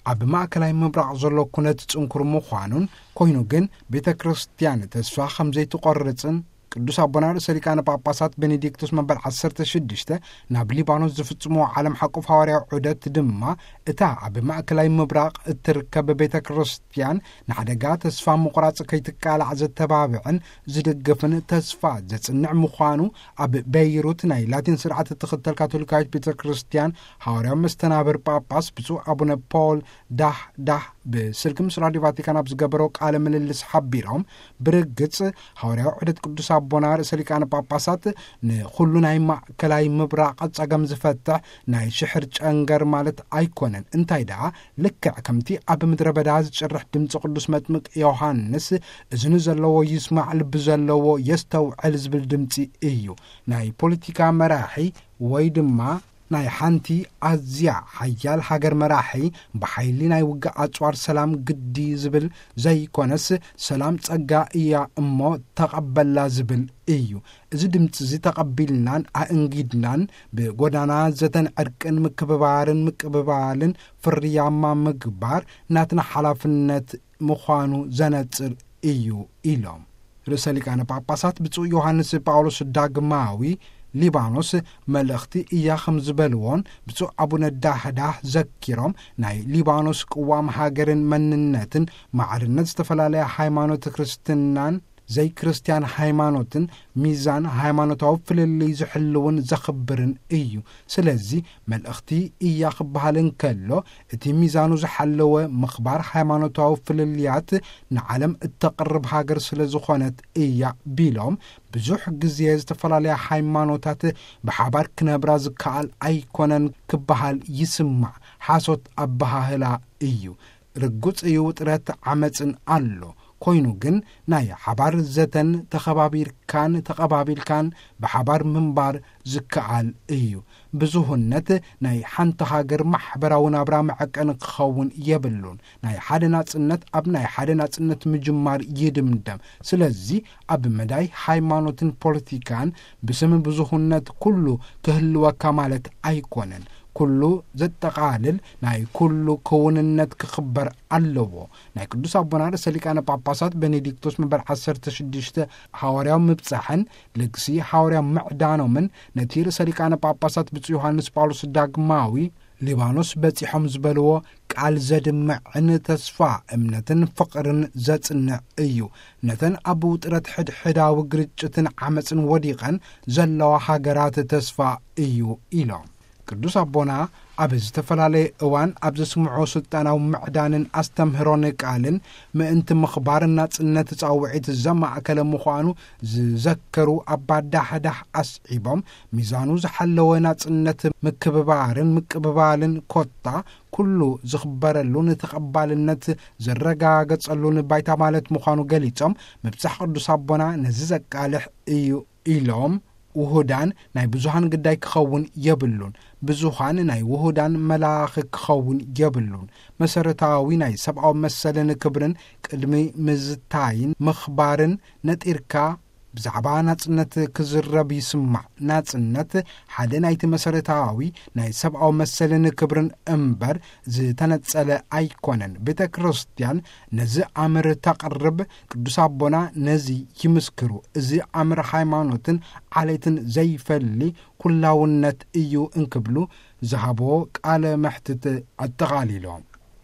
ኣብ ማእከላይ ምብራቕ ዘሎ ኩነት ጽንኩር ምዃኑን ኮይኑ ግን ቤተ ክርስቲያን ተስፋ ከም ዘይትቖርጽን ቅዱስ ኣቦና ርእሰ ሊቃነ ጳጳሳት ቤኔዲክቶስ መበል 16 ናብ ሊባኖስ ዝፍጽሞ ዓለም ሓቁፍ ሐዋርያዊ ዑደት ድማ እታ ኣብ ማእከላይ ምብራቕ እትርከብ ቤተ ክርስቲያን ንሓደጋ ተስፋ ምቑራጽ ከይትቃላዕ ዘተባብዕን ዝድግፍን ተስፋ ዘጽንዕ ምዃኑ ኣብ ቤይሩት ናይ ላቲን ስርዓት እትኽተል ካቶሊካዊት ቤተ ክርስቲያን ሐዋርያዊ መስተናብር ጳጳስ ብፁዕ ኣቡነ ፖል ዳህ ብስልኪ ምስ ራድዮ ቫቲካን ኣብ ዝገበሮ ቃለ ምልልስ ሓቢሮም ብርግጽ ሐዋርያዊ ዑደት ቅዱስ ኣቦና ርእሰ ሊቃነ ጳጳሳት ንኹሉ ናይ ማእከላይ ምብራቕ ጸገም ዝፈትሕ ናይ ሽሕር ጨንገር ማለት ኣይኮነን። እንታይ ደኣ ልክዕ ከምቲ ኣብ ምድረ በዳ ዝጭርሕ ድምፂ ቅዱስ መጥምቅ ዮሃንስ እዝኒ ዘለዎ ይስማዕ ልቢ ዘለዎ የስተውዕል ዝብል ድምፂ እዩ። ናይ ፖለቲካ መራሒ ወይ ድማ ናይ ሓንቲ ኣዝያ ሓያል ሃገር መራሒ ብሓይሊ ናይ ውግእ ኣጽዋር ሰላም ግዲ ዝብል ዘይኮነስ ሰላም ጸጋ እያ እሞ ተቐበላ ዝብል እዩ። እዚ ድምፂ እዚ ተቐቢልናን ኣእንጊድናን ብጎዳና ዘተን ዕርቅን ምቅብባልን ፍርያማ ምግባር ናትና ሓላፍነት ምዃኑ ዘነጽር እዩ ኢሎም ርእሰ ሊቃነ ጳጳሳት ብፁዕ ዮሃንስ ጳውሎስ ዳግማዊ ሊባኖስ መልእኽቲ እያ ከም ዝበልዎን ብፁዕ ኣቡነ ዳህዳህ ዘኪሮም ናይ ሊባኖስ ቅዋም ሃገርን መንነትን ማዕርነት ዝተፈላለየ ሃይማኖት ክርስትናን ዘይ ክርስቲያን ሃይማኖትን ሚዛን ሃይማኖታዊ ፍልልይ ዝሕልውን ዘኽብርን እዩ። ስለዚ መልእኽቲ እያ ክበሃልን ከሎ እቲ ሚዛኑ ዝሓለወ ምኽባር ሃይማኖታዊ ፍልልያት ንዓለም እተቕርብ ሃገር ስለ ዝኾነት እያ ቢሎም ብዙሕ ግዜ ዝተፈላለየ ሃይማኖታት ብሓባር ክነብራ ዝከኣል ኣይኮነን ክበሃል ይስማዕ ሓሶት ኣበሃህላ እዩ። ርጉጽ እዩ ውጥረት ዓመፅን ኣሎ ኮይኑ ግን ናይ ሓባር ዘተን ተቐባቢልካን ብሓባር ምንባር ዝከኣል እዩ። ብዙህነት ናይ ሓንቲ ሃገር ማሕበራዊ ናብራ መዐቀን ክኸውን የብሉን። ናይ ሓደ ናጽነት ኣብ ናይ ሓደ ናጽነት ምጅማር ይድምደም። ስለዚ ኣብ መዳይ ሃይማኖትን ፖለቲካን ብስም ብዙህነት ኩሉ ክህልወካ ማለት ኣይኮነን። ኩሉ ዘጠቓልል ናይ ኩሉ ክውንነት ክኽበር ኣለዎ። ናይ ቅዱስ ኣቦና ርእሰ ሊቃነ ጳጳሳት ቤኔዲክቶስ መበል 16 ሐዋርያዊ ምብጻሕን ልግሲ ሐዋርያዊ ምዕዳኖምን ነቲ ርእሰ ሊቃነ ጳጳሳት ብፁዕ ዮሃንስ ጳውሎስ ዳግማዊ ሊባኖስ በጺሖም ዝበልዎ ቃል ዘድምዕን ተስፋ እምነትን ፍቕርን ዘጽንዕ እዩ። ነተን ኣብ ውጥረት ሕድሕዳዊ ግርጭትን ዓመፅን ወዲቐን ዘለዋ ሃገራት ተስፋ እዩ ኢሎም ቅዱስ ኣቦና ኣብ ዝተፈላለየ እዋን ኣብ ዘስምዖ ስልጣናዊ ምዕዳንን ኣስተምህሮን ቃልን ምእንቲ ምኽባር ናጽነት ጻውዒት ዘማእከለ ምዃኑ ዝዘከሩ ኣባ ዳህዳህ ኣስዒቦም ሚዛኑ ዝሓለወ ናጽነት ምቅብባልን ኮታ ኩሉ ዝኽበረሉን ተቐባልነት ዘረጋገጸሉን ባይታ ማለት ምዃኑ ገሊጾም ምብጻሕ ቅዱስ ኣቦና ነዚ ዘቃልሕ እዩ ኢሎም ውሁዳን ናይ ብዙሃን ግዳይ ክኸውን የብሉን። ብዙሃን ናይ ውሁዳን መላኽ ክኸውን የብሉን። መሰረታዊ ናይ ሰብኣዊ መሰልን ክብርን ቅድሚ ምዝታይን ምኽባርን ነጢርካ ብዛዕባ ናጽነት ክዝረብ ይስማዕ። ናጽነት ሓደ ናይቲ መሰረታዊ ናይ ሰብኣዊ መሰልን ክብርን እምበር ዝተነጸለ ኣይኮነን። ቤተ ክርስቲያን ነዚ ኣምር ተቕርብ ቅዱስ ኣቦና ነዚ ይምስክሩ። እዚ ኣምር ሃይማኖትን ዓለይትን ዘይፈሊ ኩላውነት እዩ እንክብሉ ዝሃቦ ቃለ መሕትት ኣጠቓሊሎም